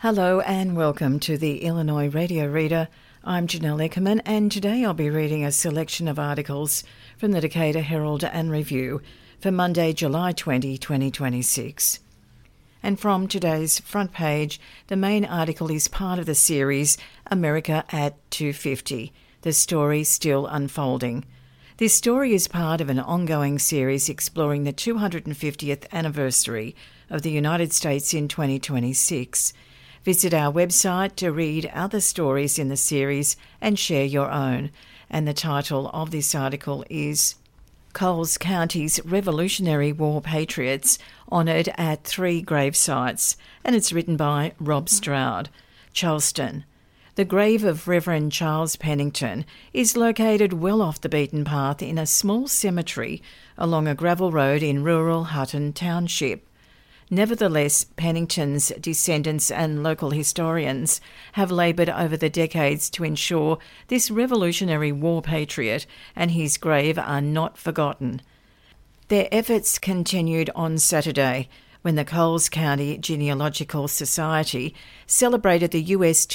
Hello and welcome to the Illinois Radio Reader. I'm Janelle Eckerman, and today I'll be reading a selection of articles from the Decatur Herald and Review for Monday, July 20, 2026. And from today's front page, the main article is part of the series America at 250, the story still unfolding. This story is part of an ongoing series exploring the 250th anniversary of the United States in 2026. Visit our website to read other stories in the series and share your own. And the title of this article is Coles County's Revolutionary War Patriots Honoured at 3 Grave Sites, and it's written by Rob Stroud. Charleston. The grave of Reverend Charles Pennington is located well off the beaten path in a small cemetery along a gravel road in rural Hutton Township. Nevertheless, Pennington's descendants and local historians have laboured over the decades to ensure this Revolutionary War patriot and his grave are not forgotten. Their efforts continued on Saturday when the Coles County Genealogical Society celebrated the US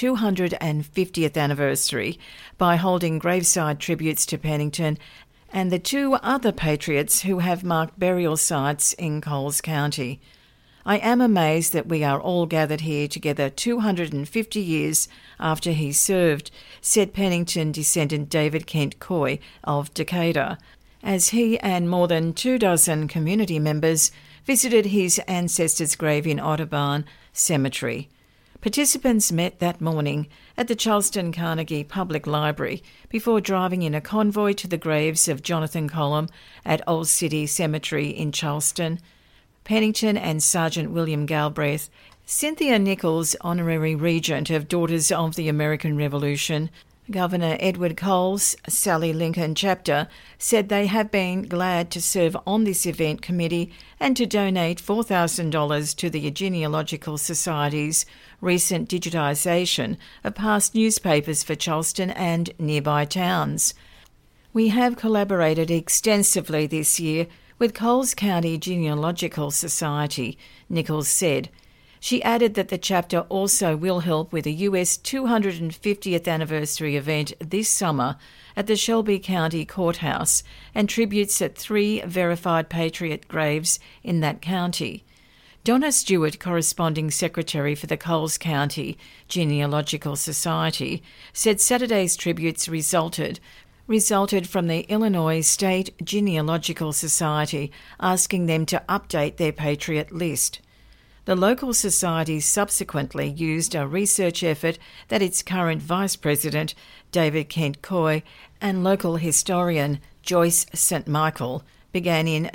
250th anniversary by holding graveside tributes to Pennington and the 2 other patriots who have marked burial sites in Coles County. I am amazed that we are all gathered here together 250 years after he served, said Pennington descendant David Kent Coy of Decatur, as he and more than 24 community members visited his ancestor's grave in Otterbarn Cemetery. Participants met that morning at the Charleston Carnegie Public Library before driving in a convoy to the graves of Jonathan Colum at Old City Cemetery in Charleston, Pennington and Sergeant William Galbraith, Cynthia Nichols, Honorary Regent of Daughters of the American Revolution, Governor Edward Coles, Sally Lincoln Chapter, said they have been glad to serve on this event committee and to donate $4,000 to the Genealogical Society's recent digitisation of past newspapers for Charleston and nearby towns. We have collaborated extensively this year with Coles County Genealogical Society, Nichols said. She added that the chapter also will help with a US 250th anniversary event this summer at the Shelby County Courthouse and tributes at 3 verified patriot graves in that county. Donna Stewart, corresponding secretary for the Coles County Genealogical Society, said Saturday's tributes resulted from the Illinois State Genealogical Society asking them to update their patriot list. The local society subsequently used a research effort that its current vice president, David Kent Coy, and local historian Joyce St. Michael began in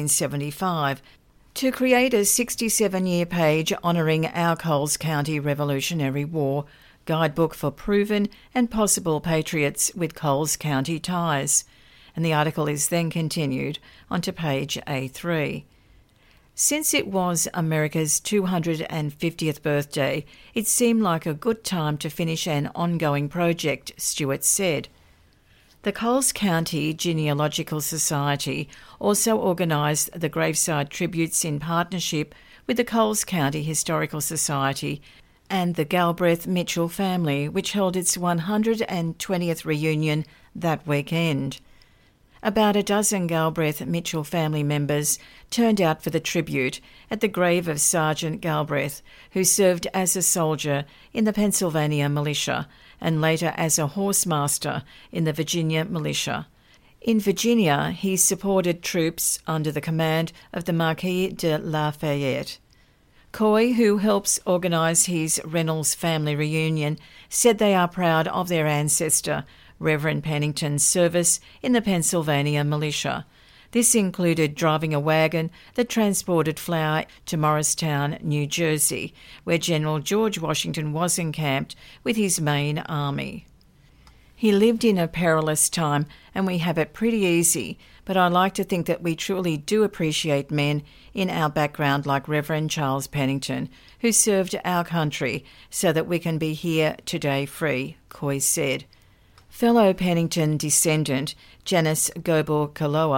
1975 to create a 67-year page honouring our Coles County Revolutionary War guidebook for proven and possible patriots with Coles County ties. And the article is then continued onto page A3. Since it was America's 250th birthday, it seemed like a good time to finish an ongoing project, Stewart said. The Coles County Genealogical Society also organised the graveside tributes in partnership with the Coles County Historical Society and the Galbraith Mitchell family, which held its 120th reunion that weekend. About a dozen Galbraith Mitchell family members turned out for the tribute at the grave of Sergeant Galbraith, who served as a soldier in the Pennsylvania militia and later as a horsemaster in the Virginia militia. In Virginia, he supported troops under the command of the Marquis de Lafayette. Coy, who helps organise his Reynolds family reunion, said they are proud of their ancestor, Reverend Pennington's service in the Pennsylvania militia. This included driving a wagon that transported flour to Morristown, New Jersey, where General George Washington was encamped with his main army. He lived in a perilous time, and we have it pretty easy, but I like to think that we truly do appreciate men in our background like Reverend Charles Pennington, who served our country so that we can be here today free, Coy said. Fellow Pennington descendant Janice Gobor-Kaloa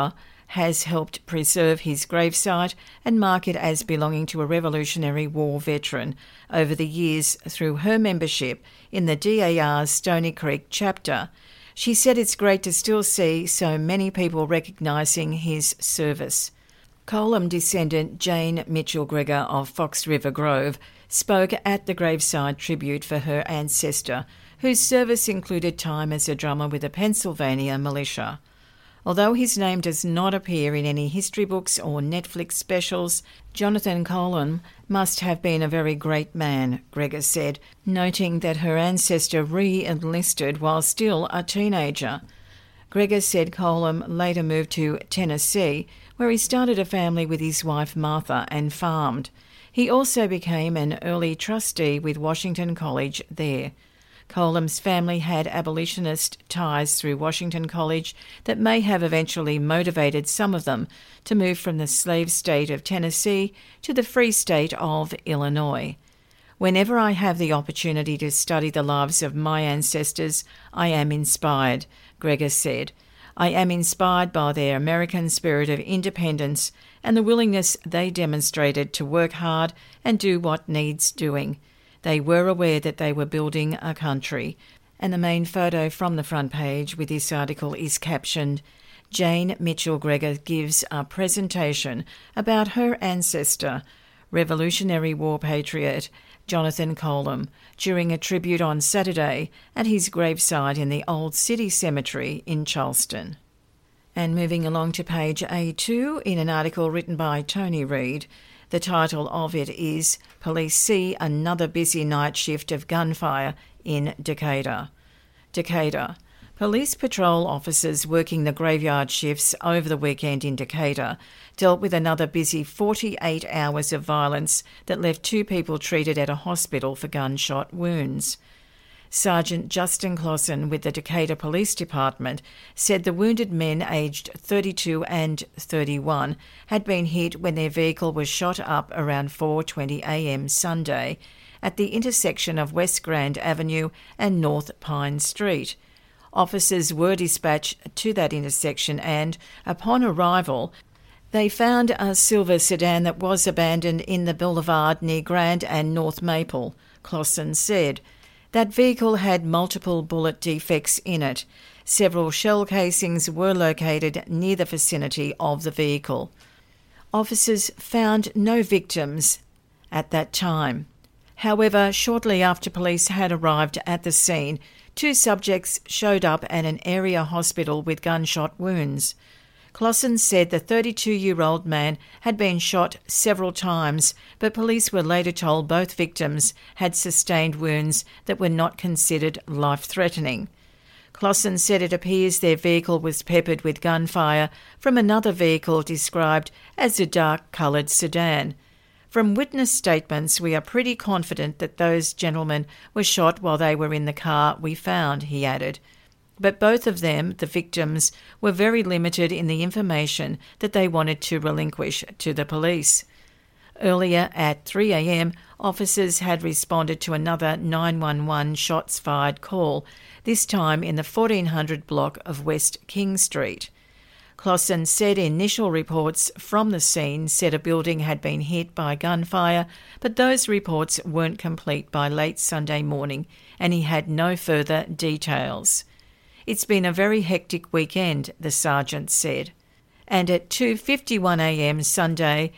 has helped preserve his gravesite and mark it as belonging to a Revolutionary War veteran over the years through her membership in the DAR's Stony Creek chapter. She said it's great to still see so many people recognising his service. Colam descendant Jane Mitchell-Gregor of Fox River Grove spoke at the graveside tribute for her ancestor, whose service included time as a drummer with the Pennsylvania Militia. Although his name does not appear in any history books or Netflix specials, Jonathan Colam must have been a very great man, Gregor said, noting that her ancestor re-enlisted while still a teenager. Gregor said Colam later moved to Tennessee, where he started a family with his wife Martha and farmed. He also became an early trustee with Washington College there. Colam's family had abolitionist ties through Washington College that may have eventually motivated some of them to move from the slave state of Tennessee to the free state of Illinois. Whenever I have the opportunity to study the lives of my ancestors, I am inspired, Gregor said. I am inspired by their American spirit of independence and the willingness they demonstrated to work hard and do what needs doing. They were aware that they were building a country. And the main photo from the front page with this article is captioned, Jane Mitchell-Gregor gives a presentation about her ancestor, Revolutionary War patriot Jonathan Colam, during a tribute on Saturday at his gravesite in the Old City Cemetery in Charleston. And moving along to page A2 in an article written by Tony Reid, the title of it is Police See Another Busy Night Shift of Gunfire in Decatur. Decatur. Police patrol officers working the graveyard shifts over the weekend in Decatur dealt with another busy 48 hours of violence that left 2 people treated at a hospital for gunshot wounds. Sergeant Justin Clausen with the Decatur Police Department said the wounded men aged 32 and 31 had been hit when their vehicle was shot up around 4:20 a.m. Sunday at the intersection of West Grand Avenue and North Pine Street. Officers were dispatched to that intersection and, upon arrival, they found a silver sedan that was abandoned in the boulevard near Grand and North Maple, Clausen said. That vehicle had multiple bullet defects in it. Several shell casings were located near the vicinity of the vehicle. Officers found no victims at that time. However, shortly after police had arrived at the scene, 2 subjects showed up at an area hospital with gunshot wounds. Clausen said the 32-year-old man had been shot several times, but police were later told both victims had sustained wounds that were not considered life-threatening. Clausen said it appears their vehicle was peppered with gunfire from another vehicle described as a dark-coloured sedan. From witness statements, we are pretty confident that those gentlemen were shot while they were in the car we found, he added. But both of them, the victims, were very limited in the information that they wanted to relinquish to the police. Earlier at 3 a.m, officers had responded to another 911 shots fired call, this time in the 1400 block of West King Street. Clausen said initial reports from the scene said a building had been hit by gunfire, but those reports weren't complete by late Sunday morning, and he had no further details. It's been a very hectic weekend, the sergeant said. And at 2:51 a.m. Sunday,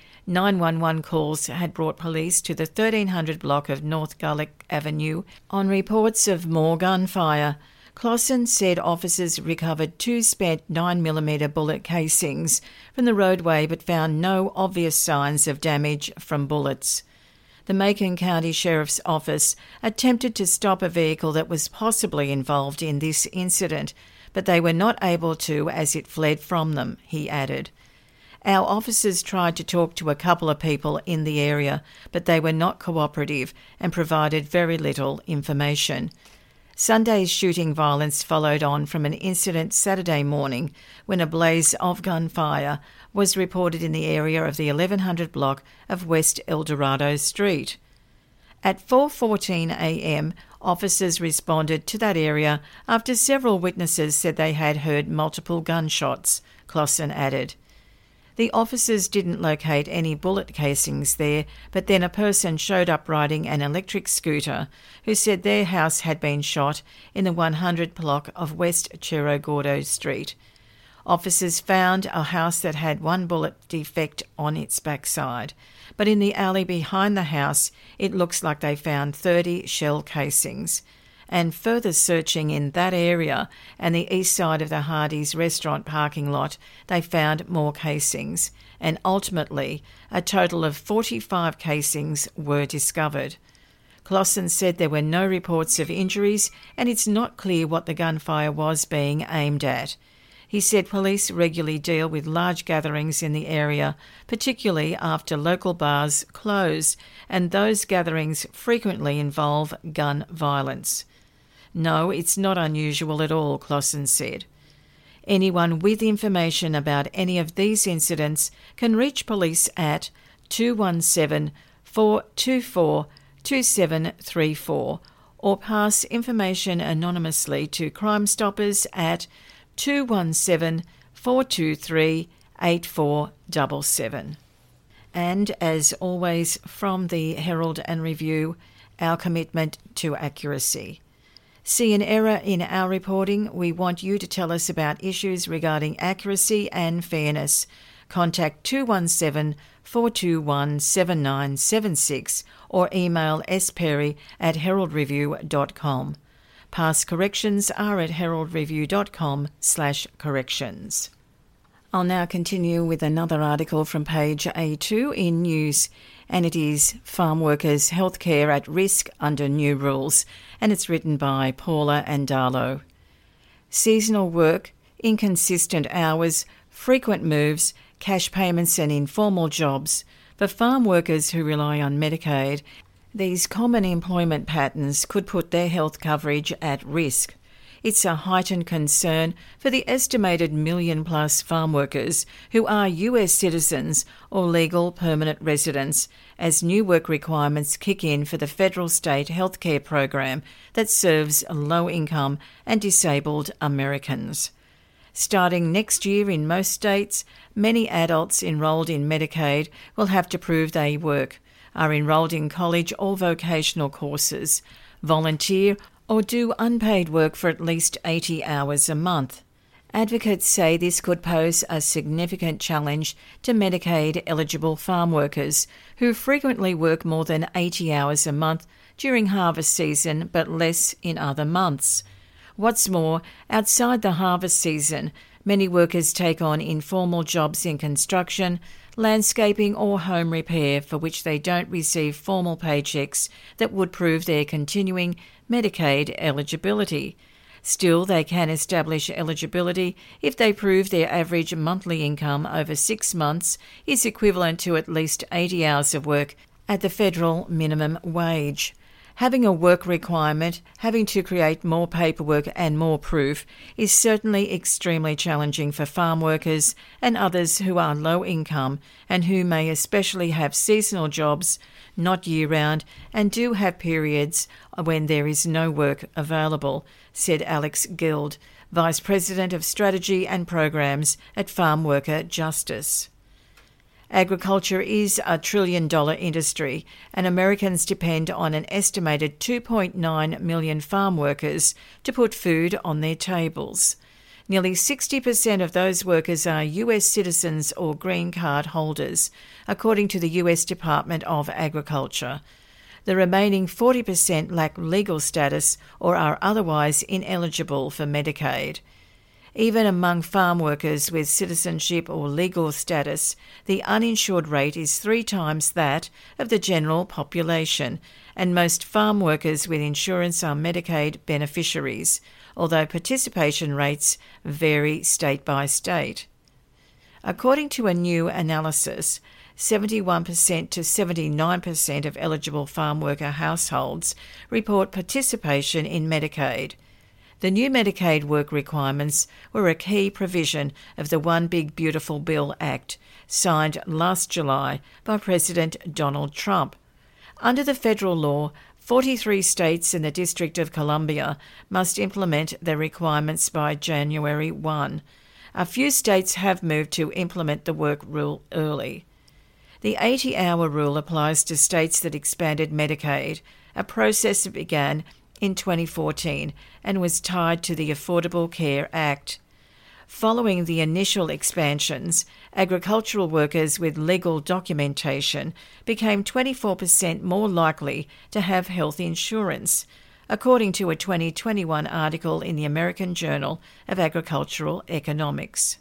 911 calls had brought police to the 1300 block of North Gullick Avenue on reports of more gunfire. Clausen said officers recovered 2 spent 9mm bullet casings from the roadway but found no obvious signs of damage from bullets. The Macon County Sheriff's Office attempted to stop a vehicle that was possibly involved in this incident, but they were not able to as it fled from them, he added. Our officers tried to talk to a couple of people in the area, but they were not cooperative and provided very little information. Sunday's shooting violence followed on from an incident Saturday morning when a blaze of gunfire was reported in the area of the 1100 block of West Eldorado Street. At 4:14 a.m, officers responded to that area after several witnesses said they had heard multiple gunshots, Clausen added. The officers didn't locate any bullet casings there, but then a person showed up riding an electric scooter who said their house had been shot in the 100 block of West Cerro Gordo Street. Officers found a house that had one bullet defect on its backside, but in the alley behind the house it looks like they found 30 shell casings. And further searching in that area and the east side of the Hardee's restaurant parking lot, they found more casings, and ultimately a total of 45 casings were discovered. Clausen said there were no reports of injuries and it's not clear what the gunfire was being aimed at. He said police regularly deal with large gatherings in the area, particularly after local bars close, and those gatherings frequently involve gun violence. No, it's not unusual at all, Clausen said. Anyone with information about any of these incidents can reach police at 217-424-2734 or pass information anonymously to Crime Stoppers at 217-423-8477. And as always, from the Herald and Review, our commitment to accuracy. See an error in our reporting? We want you to tell us about issues regarding accuracy and fairness. Contact 217-421-7976 or email sperry@heraldreview.com. Past corrections are at heraldreview.com/corrections. I'll now continue with another article from page A2 in News, and it is Farm Workers' Healthcare at Risk Under New Rules, and it's written by Paula Andalo. Seasonal work, inconsistent hours, frequent moves, cash payments and informal jobs. For farm workers who rely on Medicaid, these common employment patterns could put their health coverage at risk. It's a heightened concern for the estimated million-plus farm workers who are US citizens or legal permanent residents as new work requirements kick in for the federal state healthcare program that serves low-income and disabled Americans. Starting next year in most states, many adults enrolled in Medicaid will have to prove they work, are enrolled in college or vocational courses, volunteer or do unpaid work for at least 80 hours a month. Advocates say this could pose a significant challenge to Medicaid-eligible farm workers who frequently work more than 80 hours a month during harvest season but less in other months. What's more, outside the harvest season, many workers take on informal jobs in construction, landscaping or home repair for which they don't receive formal paychecks that would prove their continuing Medicaid eligibility. Still, they can establish eligibility if they prove their average monthly income over 6 months is equivalent to at least 80 hours of work at the federal minimum wage. Having a work requirement, having to create more paperwork and more proof is certainly extremely challenging for farm workers and others who are low income and who may especially have seasonal jobs, not year-round, and do have periods when there is no work available, said Alex Guild, Vice President of Strategy and Programs at Farm Worker Justice. Agriculture is a $1 trillion industry, and Americans depend on an estimated 2.9 million farm workers to put food on their tables. Nearly 60% of those workers are US citizens or green card holders, according to the US Department of Agriculture. The remaining 40% lack legal status or are otherwise ineligible for Medicaid. Even among farm workers with citizenship or legal status, the uninsured rate is 3 times that of the general population, and most farm workers with insurance are Medicaid beneficiaries, although participation rates vary state by state. According to a new analysis, 71% to 79% of eligible farm worker households report participation in Medicaid. The new Medicaid work requirements were a key provision of the One Big Beautiful Bill Act, signed last July by President Donald Trump. Under the federal law, 43 states and the District of Columbia must implement the requirements by January 1. A few states have moved to implement the work rule early. The 80-hour rule applies to states that expanded Medicaid, a process that began in 2014 and was tied to the Affordable Care Act. Following the initial expansions, agricultural workers with legal documentation became 24% more likely to have health insurance, according to a 2021 article in the American Journal of Agricultural Economics.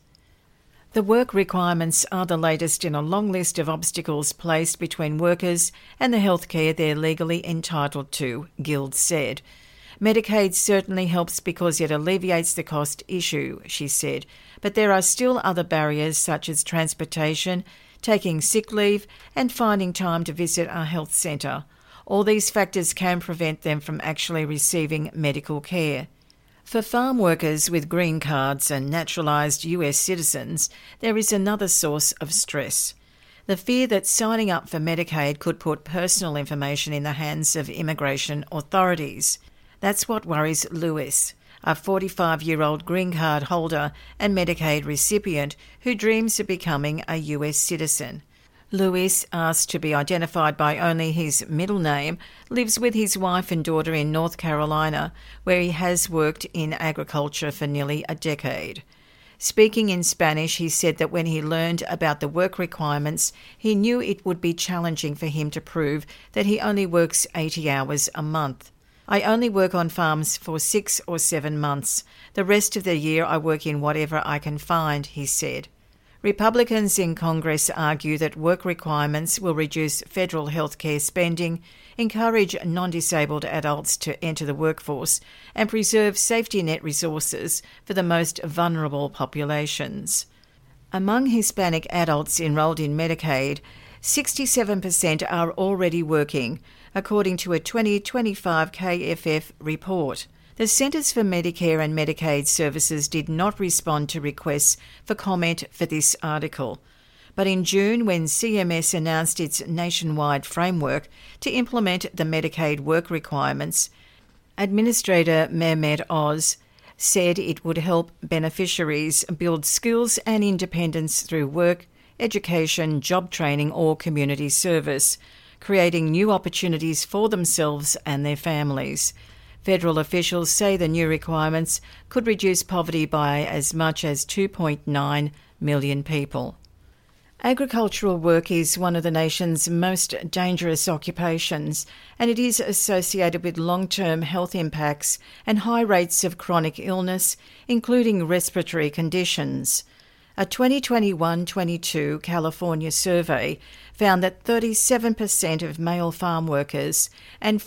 The work requirements are the latest in a long list of obstacles placed between workers and the health care they're legally entitled to, Guild said. Medicaid certainly helps because it alleviates the cost issue, she said, but there are still other barriers such as transportation, taking sick leave, and finding time to visit a health centre. All these factors can prevent them from actually receiving medical care. For farm workers with green cards and naturalised US citizens, there is another source of stress. The fear that signing up for Medicaid could put personal information in the hands of immigration authorities. That's what worries Lewis, a 45-year-old green card holder and Medicaid recipient who dreams of becoming a US citizen. Lewis, asked to be identified by only his middle name, lives with his wife and daughter in North Carolina, where he has worked in agriculture for nearly a decade. Speaking in Spanish, he said that when he learned about the work requirements, he knew it would be challenging for him to prove that he only works 80 hours a month. I only work on farms for 6 or 7 months. The rest of the year I work in whatever I can find, he said. Republicans in Congress argue that work requirements will reduce federal health care spending, encourage non-disabled adults to enter the workforce, and preserve safety net resources for the most vulnerable populations. Among Hispanic adults enrolled in Medicaid, 67% are already working, according to a 2025 KFF report. The Centers for Medicare and Medicaid Services did not respond to requests for comment for this article. But in June, when CMS announced its nationwide framework to implement the Medicaid work requirements, Administrator Mehmet Oz said it would help beneficiaries build skills and independence through work, education, job training or community service, creating new opportunities for themselves and their families. Federal officials say the new requirements could reduce poverty by as much as 2.9 million people. Agricultural work is one of the nation's most dangerous occupations, and it is associated with long-term health impacts and high rates of chronic illness, including respiratory conditions. A 2021-22 California survey found that 37% of male farm workers and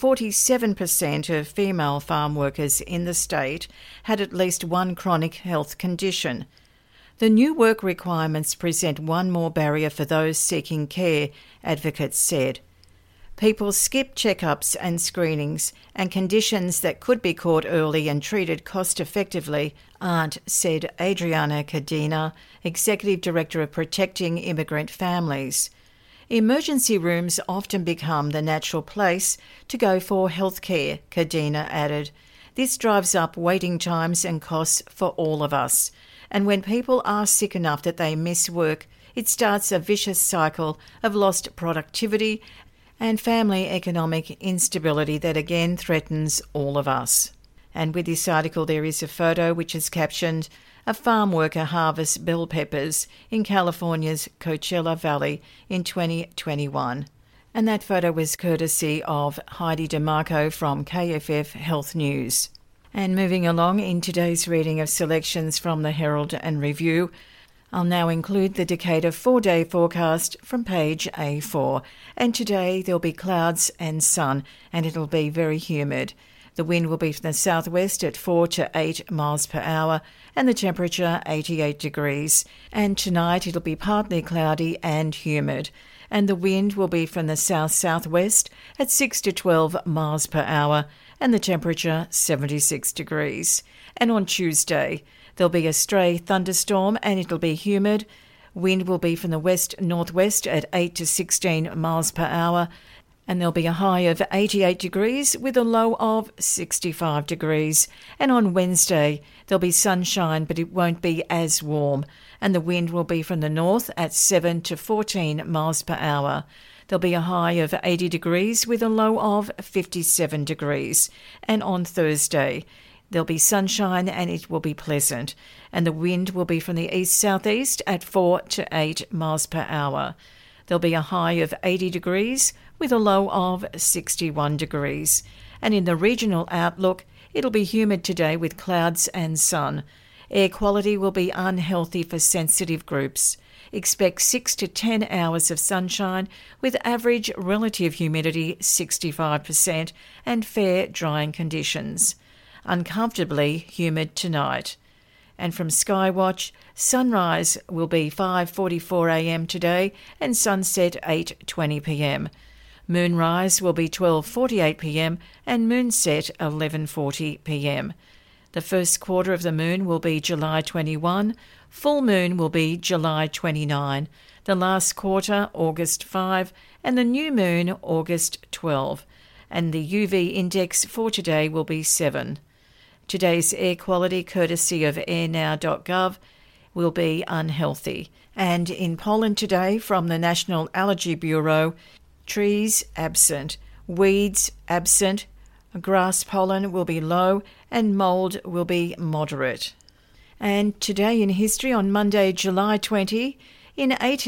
47% of female farm workers in the state had at least one chronic health condition. The new work requirements present one more barrier for those seeking care, advocates said. People skip checkups and screenings, and conditions that could be caught early and treated cost-effectively aren't, said Adriana Cadena, Executive Director of Protecting Immigrant Families. Emergency rooms often become the natural place to go for health care, Cadena added. This drives up waiting times and costs for all of us. And when people are sick enough that they miss work, it starts a vicious cycle of lost productivity and family economic instability that again threatens all of us. And with this article there is a photo which is captioned, "A farm worker harvests bell peppers in California's Coachella Valley in 2021. And that photo was courtesy of Heidi DeMarco from KFF Health News. And moving along in today's reading of selections from the Herald and Review, I'll now include the Decatur 4-day forecast from page A4. And today there'll be clouds and sun, and it'll be very humid. The wind will be from the southwest at 4 to 8 miles per hour, and the temperature 88 degrees. And tonight it'll be partly cloudy and humid, and the wind will be from the south-southwest at 6 to 12 miles per hour, and the temperature 76 degrees. And on Tuesday, there'll be a stray thunderstorm and it'll be humid. Wind will be from the west-northwest at 8 to 16 miles per hour, And there'll be a high of 88 degrees with a low of 65 degrees. And on Wednesday, there'll be sunshine, but it won't be as warm. And the wind will be from the north at 7 to 14 miles per hour. There'll be a high of 80 degrees with a low of 57 degrees. And on Thursday, there'll be sunshine and it will be pleasant. And the wind will be from the east-southeast at 4 to 8 miles per hour. There'll be a high of 80 degrees with a low of 61 degrees. And in the regional outlook, it'll be humid today with clouds and sun. Air quality will be unhealthy for sensitive groups. Expect 6 to 10 hours of sunshine with average relative humidity 65% and fair drying conditions. Uncomfortably humid tonight. And from Skywatch, sunrise will be 5:44 a.m. today and sunset 8:20 p.m. Moonrise will be 12:48 p.m. and moonset 11:40 p.m. The first quarter of the moon will be July 21, full moon will be July 29, the last quarter August 5, and the new moon August 12. And the UV index for today will be 7. Today's air quality, courtesy of airnow.gov, will be unhealthy. And in Poland today, from the National Allergy Bureau, trees absent, weeds absent, grass pollen will be low, and mould will be moderate. And today in history, on Monday, July 20, in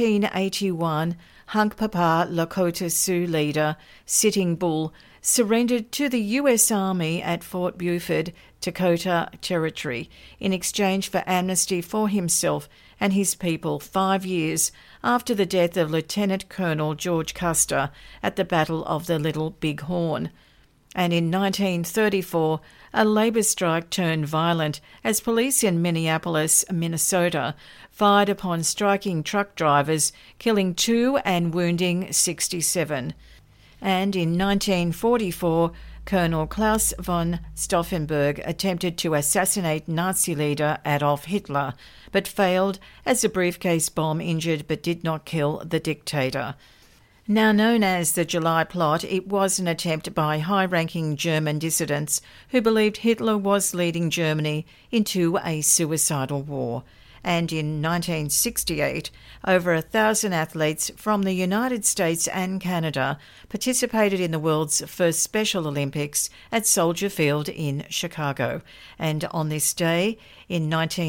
1881, Hunkpapa Lakota Sioux leader Sitting Bull surrendered to the US Army at Fort Buford, Dakota Territory, in exchange for amnesty for himself and his people 5 years after the death of Lieutenant Colonel George Custer at the Battle of the Little Big Horn. And in 1934, a labour strike turned violent as police in Minneapolis, Minnesota, fired upon striking truck drivers, killing 2 and wounding 67. And in 1944, Colonel Klaus von Stauffenberg attempted to assassinate Nazi leader Adolf Hitler, but failed as a briefcase bomb injured but did not kill the dictator. Now known as the July Plot, it was an attempt by high-ranking German dissidents who believed Hitler was leading Germany into a suicidal war. And in 1968, over 1,000 athletes from the United States and Canada participated in the world's first Special Olympics at Soldier Field in Chicago. And on this day, in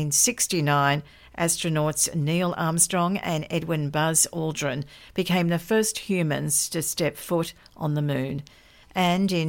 1969, astronauts Neil Armstrong and Edwin Buzz Aldrin became the first humans to step foot on the moon. And in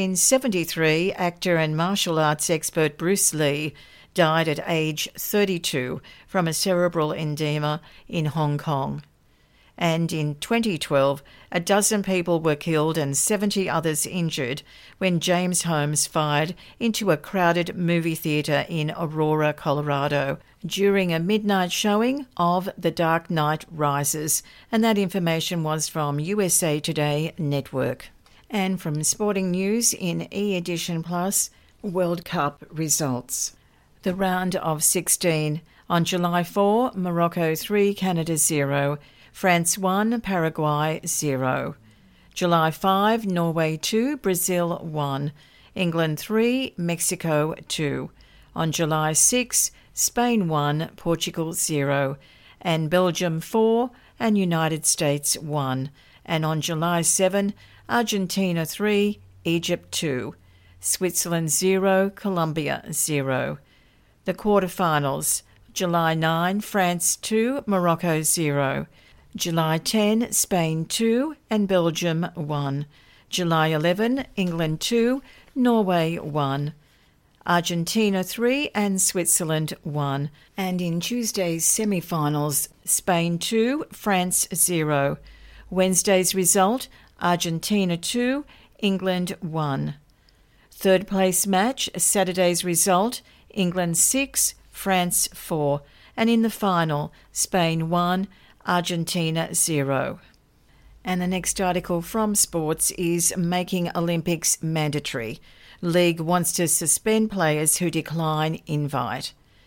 1973, actor and martial arts expert Bruce Lee died at age 32 from a cerebral edema in Hong Kong. And in 2012, a dozen people were killed and 70 others injured when James Holmes fired into a crowded movie theatre in Aurora, Colorado, during a midnight showing of The Dark Knight Rises. And that information was from USA Today Network. And from sporting news in E-Edition Plus, World Cup results. The round of 16. On July 4, Morocco 3, Canada 0. France 1, Paraguay 0. July 5, Norway 2, Brazil 1. England 3, Mexico 2. On July 6, Spain 1, Portugal 0. And Belgium 4, and United States 1. And on July 7, Argentina 3, Egypt 2. Switzerland 0, Colombia 0. The quarterfinals, July 9, France 2, Morocco 0. July 10, Spain 2 and Belgium 1. July 11, England 2, Norway 1. Argentina 3 and Switzerland 1. And in Tuesday's semi-finals, Spain 2, France 0. Wednesday's result, Argentina 2, England 1. Third place match, Saturday's result, England 6, France 4, and in the final, Spain 1, Argentina 0. And the next article from Sports is making Olympics mandatory. League wants to suspend players who decline invite.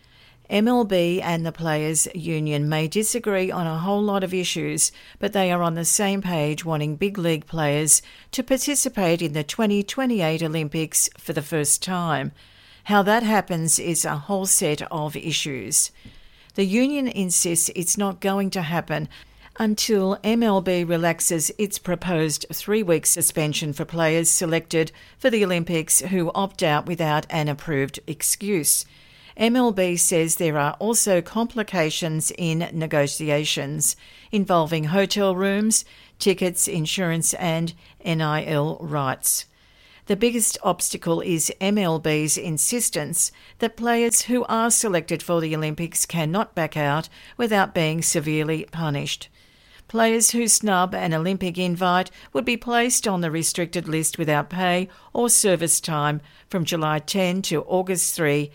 MLB and the Players' Union may disagree on a whole lot of issues, but they are on the same page wanting big league players to participate in the 2028 Olympics for the first time. How that happens is a whole set of issues. The union insists it's not going to happen until MLB relaxes its proposed 3-week suspension for players selected for the Olympics who opt out without an approved excuse. MLB says there are also complications in negotiations involving hotel rooms, tickets, insurance and NIL rights. The biggest obstacle is MLB's insistence that players who are selected for the Olympics cannot back out without being severely punished. Players who snub an Olympic invite would be placed on the restricted list without pay or service time from July 10 to August 3,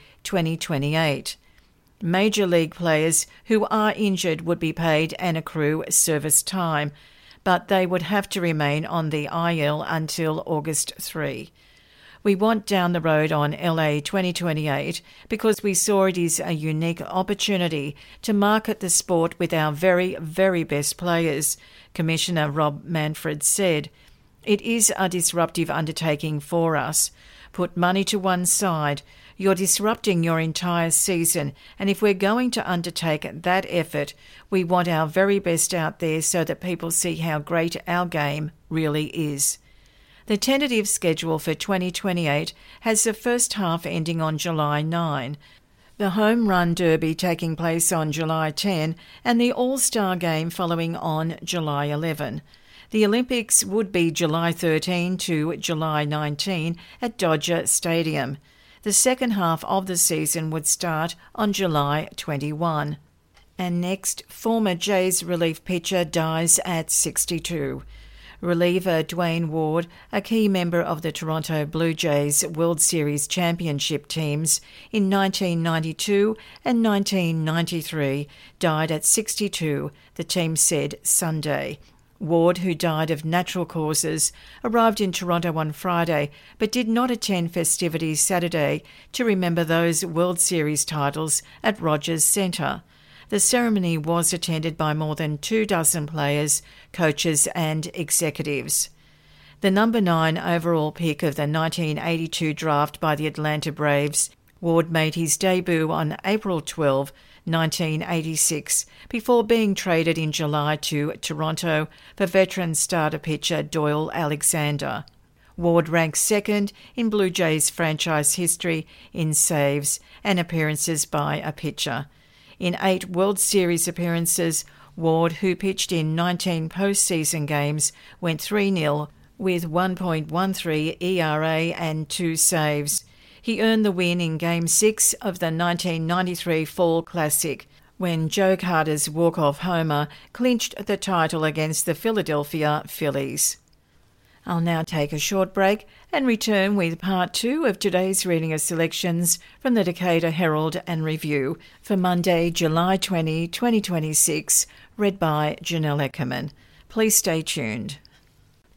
2028. Major league players who are injured would be paid and accrue service time, but they would have to remain on the IL until August 3. We want down the road on LA 2028 because we saw it is a unique opportunity to market the sport with our very, very best players, Commissioner Rob Manfred said. It is a disruptive undertaking for us. Put money to one side. You're disrupting your entire season, and if we're going to undertake that effort, we want our very best out there so that people see how great our game really is. The tentative schedule for 2028 has the first half ending on July 9, the Home Run Derby taking place on July 10 and the All-Star Game following on July 11. The Olympics would be July 13 to July 19 at Dodger Stadium. The second half of the season would start on July 21. And next, former Jays relief pitcher dies at 62. Reliever Dwayne Ward, a key member of the Toronto Blue Jays World Series championship teams in 1992 and 1993, died at 62, the team said Sunday. Ward, who died of natural causes, arrived in Toronto on Friday but did not attend festivities Saturday to remember those World Series titles at Rogers Centre. The ceremony was attended by more than 24 players, coaches and executives. The number 9 overall pick of the 1982 draft by the Atlanta Braves, Ward made his debut on April 12, 1986, before being traded in July to Toronto for veteran starter pitcher Doyle Alexander. Ward ranks second in Blue Jays franchise history in saves and appearances by a pitcher. In 8 World Series appearances, Ward, who pitched in 19 postseason games, went 3-0 with 1.13 ERA and 2 saves. He earned the win in Game 6 of the 1993 Fall Classic, when Joe Carter's walk-off homer clinched the title against the Philadelphia Phillies. I'll now take a short break and return with part 2 of today's reading of selections from the Decatur Herald and Review for Monday, July 20, 2026, read by Janelle Eckerman. Please stay tuned.